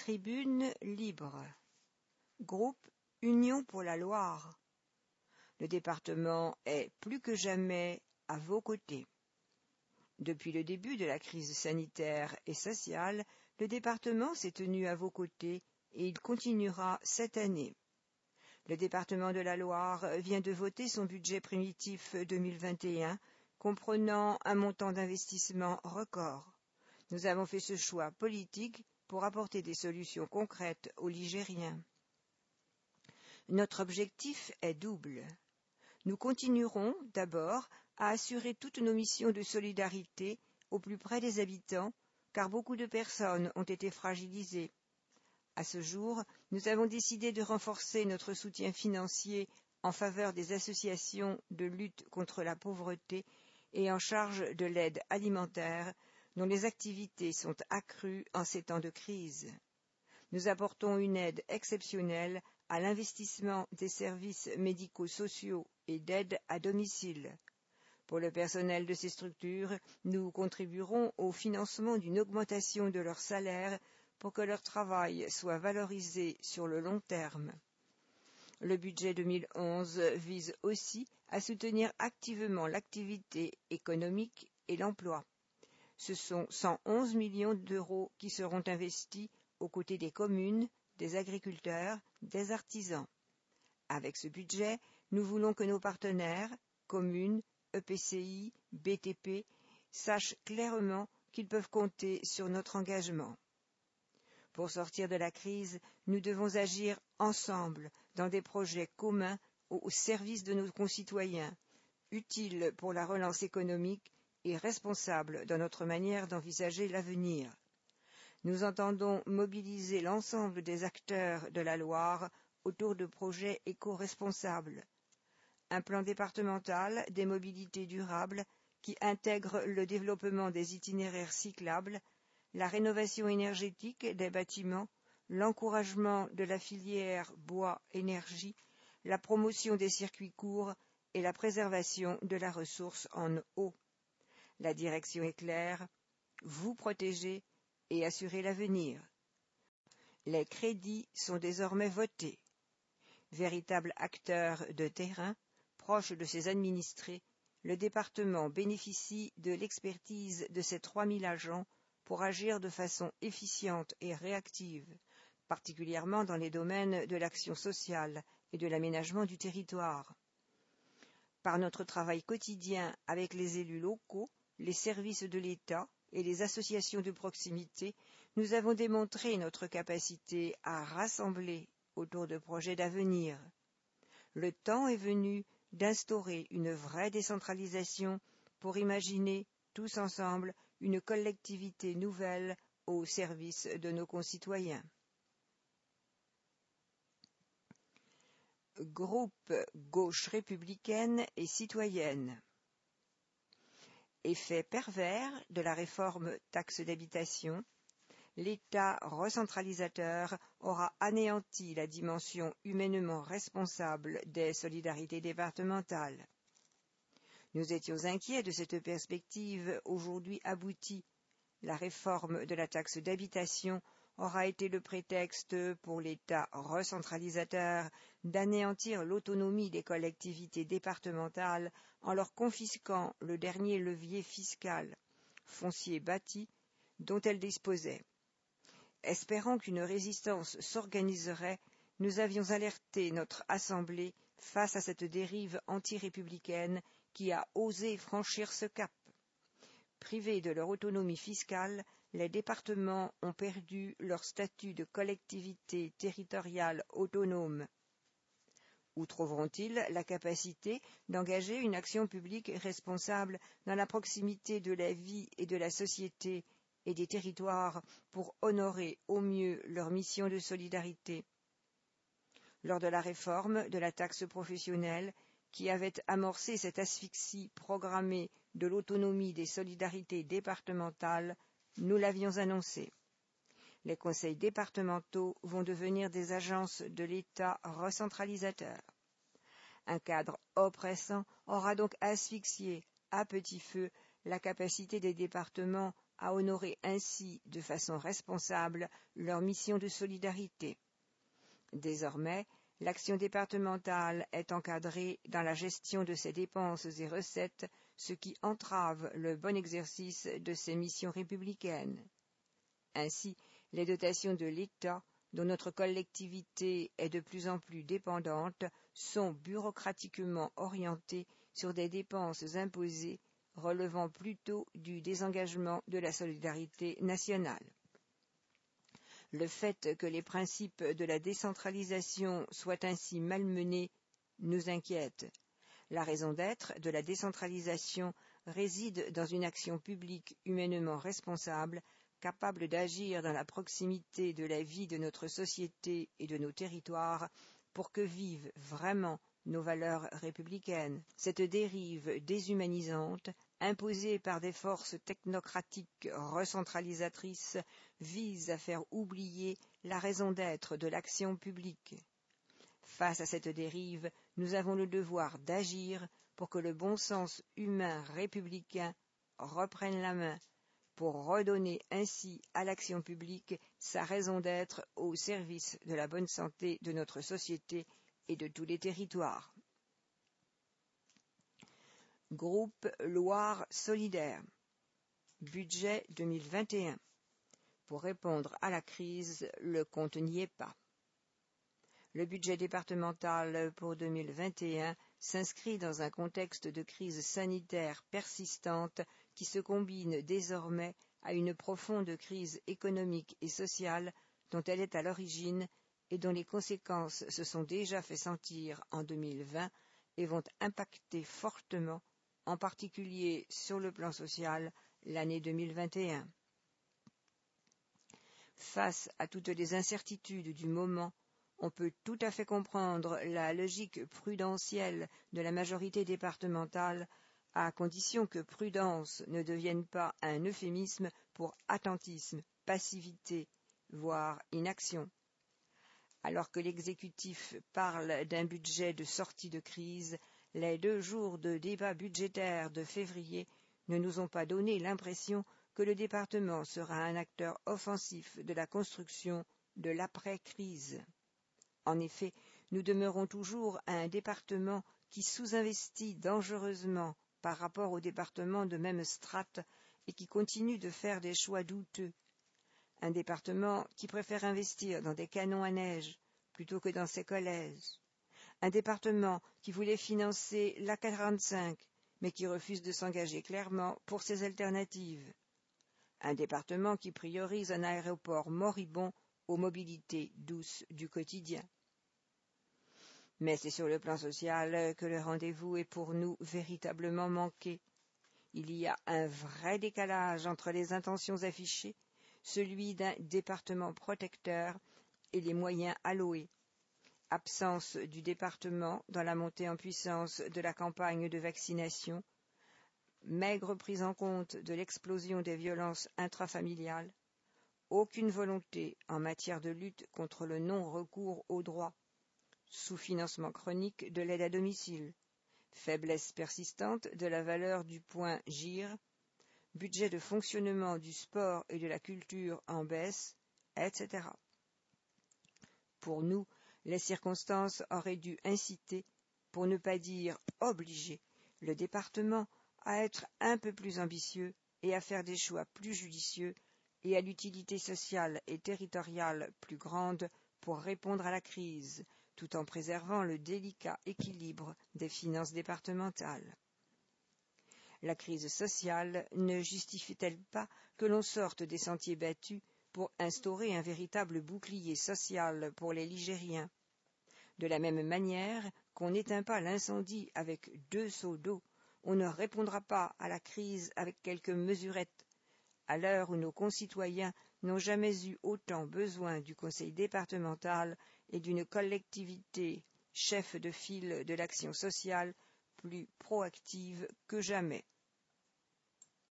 Tribune libre. Groupe Union pour la Loire. Le département est plus que jamais à vos côtés. Depuis le début de la crise sanitaire et sociale, le département s'est tenu à vos côtés et il continuera cette année. Le département de la Loire vient de voter son budget primitif 2021, comprenant un montant d'investissement record. Nous avons fait ce choix politique pour apporter des solutions concrètes aux Ligériens. Notre objectif est double. Nous continuerons d'abord à assurer toutes nos missions de solidarité au plus près des habitants, car beaucoup de personnes ont été fragilisées. À ce jour, nous avons décidé de renforcer notre soutien financier en faveur des associations de lutte contre la pauvreté et en charge de l'aide alimentaire, dont les activités sont accrues en ces temps de crise. Nous apportons une aide exceptionnelle à l'investissement des services médico-sociaux et d'aide à domicile. Pour le personnel de ces structures, nous contribuerons au financement d'une augmentation de leur salaire pour que leur travail soit valorisé sur le long terme. Le budget 2011 vise aussi à soutenir activement l'activité économique et l'emploi. Ce sont 111 millions d'euros qui seront investis aux côtés des communes, des agriculteurs, des artisans. Avec ce budget, nous voulons que nos partenaires, communes, EPCI, BTP, sachent clairement qu'ils peuvent compter sur notre engagement. Pour sortir de la crise, nous devons agir ensemble dans des projets communs au service de nos concitoyens, utiles pour la relance économique et responsables dans notre manière d'envisager l'avenir. Nous entendons mobiliser l'ensemble des acteurs de la Loire autour de projets éco-responsables. Un plan départemental des mobilités durables qui intègre le développement des itinéraires cyclables, la rénovation énergétique des bâtiments, l'encouragement de la filière bois-énergie, la promotion des circuits courts et la préservation de la ressource en eau. La direction est claire, vous protéger et assurer l'avenir. Les crédits sont désormais votés. Véritable acteur de terrain, proche de ses administrés, le département bénéficie de l'expertise de ses 3000 agents pour agir de façon efficiente et réactive, particulièrement dans les domaines de l'action sociale et de l'aménagement du territoire. Par notre travail quotidien avec les élus locaux, les services de l'État et les associations de proximité, nous avons démontré notre capacité à rassembler autour de projets d'avenir. Le temps est venu d'instaurer une vraie décentralisation pour imaginer, tous ensemble, une collectivité nouvelle au service de nos concitoyens. Groupe Gauche républicaine et citoyenne. Effet pervers de la réforme taxe d'habitation, l'État recentralisateur aura anéanti la dimension humainement responsable des solidarités départementales. Nous étions inquiets de cette perspective aujourd'hui aboutie. La réforme de la taxe d'habitation aura été le prétexte pour l'État recentralisateur d'anéantir l'autonomie des collectivités départementales en leur confisquant le dernier levier fiscal, foncier bâti, dont elles disposaient. Espérant qu'une résistance s'organiserait, nous avions alerté notre Assemblée face à cette dérive anti-républicaine qui a osé franchir ce cap. Privés de leur autonomie fiscale, les départements ont perdu leur statut de collectivité territoriale autonome. Où trouveront-ils la capacité d'engager une action publique responsable dans la proximité de la vie et de la société et des territoires pour honorer au mieux leur mission de solidarité? Lors de la réforme de la taxe professionnelle, qui avait amorcé cette asphyxie programmée de l'autonomie des solidarités départementales, nous l'avions annoncé. Les conseils départementaux vont devenir des agences de l'État recentralisateur. Un cadre oppressant aura donc asphyxié à petit feu la capacité des départements à honorer ainsi de façon responsable leur mission de solidarité. Désormais, l'action départementale est encadrée dans la gestion de ses dépenses et recettes, ce qui entrave le bon exercice de ses missions républicaines. Ainsi, les dotations de l'État, dont notre collectivité est de plus en plus dépendante, sont bureaucratiquement orientées sur des dépenses imposées relevant plutôt du désengagement de la solidarité nationale. Le fait que les principes de la décentralisation soient ainsi malmenés nous inquiète. La raison d'être de la décentralisation réside dans une action publique humainement responsable, capable d'agir dans la proximité de la vie de notre société et de nos territoires pour que vivent vraiment nos valeurs républicaines. Cette dérive déshumanisante, imposée par des forces technocratiques recentralisatrices, vise à faire oublier la raison d'être de l'action publique. Face à cette dérive, nous avons le devoir d'agir pour que le bon sens humain républicain reprenne la main, pour redonner ainsi à l'action publique sa raison d'être au service de la bonne santé de notre société et de tous les territoires. Groupe Loire Solidaire. Budget 2021. Pour répondre à la crise, le compte n'y est pas. Le budget départemental pour 2021 s'inscrit dans un contexte de crise sanitaire persistante qui se combine désormais à une profonde crise économique et sociale dont elle est à l'origine et dont les conséquences se sont déjà fait sentir en 2020 et vont impacter fortement, en particulier sur le plan social, l'année 2021. Face à toutes les incertitudes du moment, on peut tout à fait comprendre la logique prudentielle de la majorité départementale, à condition que prudence ne devienne pas un euphémisme pour attentisme, passivité, voire inaction. Alors que l'exécutif parle d'un budget de sortie de crise, les 2 jours de débat budgétaire de février ne nous ont pas donné l'impression que le département sera un acteur offensif de la construction de l'après-crise. En effet, nous demeurons toujours un département qui sous-investit dangereusement par rapport aux départements de même strate et qui continue de faire des choix douteux. Un département qui préfère investir dans des canons à neige plutôt que dans ses collèges. Un département qui voulait financer l'A45 mais qui refuse de s'engager clairement pour ses alternatives. Un département qui priorise un aéroport moribond aux mobilités douces du quotidien. Mais c'est sur le plan social que le rendez-vous est pour nous véritablement manqué. Il y a un vrai décalage entre les intentions affichées, celui d'un département protecteur, et les moyens alloués. Absence du département dans la montée en puissance de la campagne de vaccination, maigre prise en compte de l'explosion des violences intrafamiliales, aucune volonté en matière de lutte contre le non-recours aux droits, sous-financement chronique de l'aide à domicile, faiblesse persistante de la valeur du point GIR, budget de fonctionnement du sport et de la culture en baisse, etc. Pour nous, les circonstances auraient dû inciter, pour ne pas dire obliger, le département à être un peu plus ambitieux et à faire des choix plus judicieux et à l'utilité sociale et territoriale plus grande pour répondre à la crise, tout en préservant le délicat équilibre des finances départementales. La crise sociale ne justifie-t-elle pas que l'on sorte des sentiers battus pour instaurer un véritable bouclier social pour les Ligériens? De la même manière qu'on n'éteint pas l'incendie avec 2 seaux d'eau, on ne répondra pas à la crise avec quelques mesurettes. À l'heure où nos concitoyens n'ont jamais eu autant besoin du conseil départemental et d'une collectivité chef de file de l'action sociale plus proactive que jamais.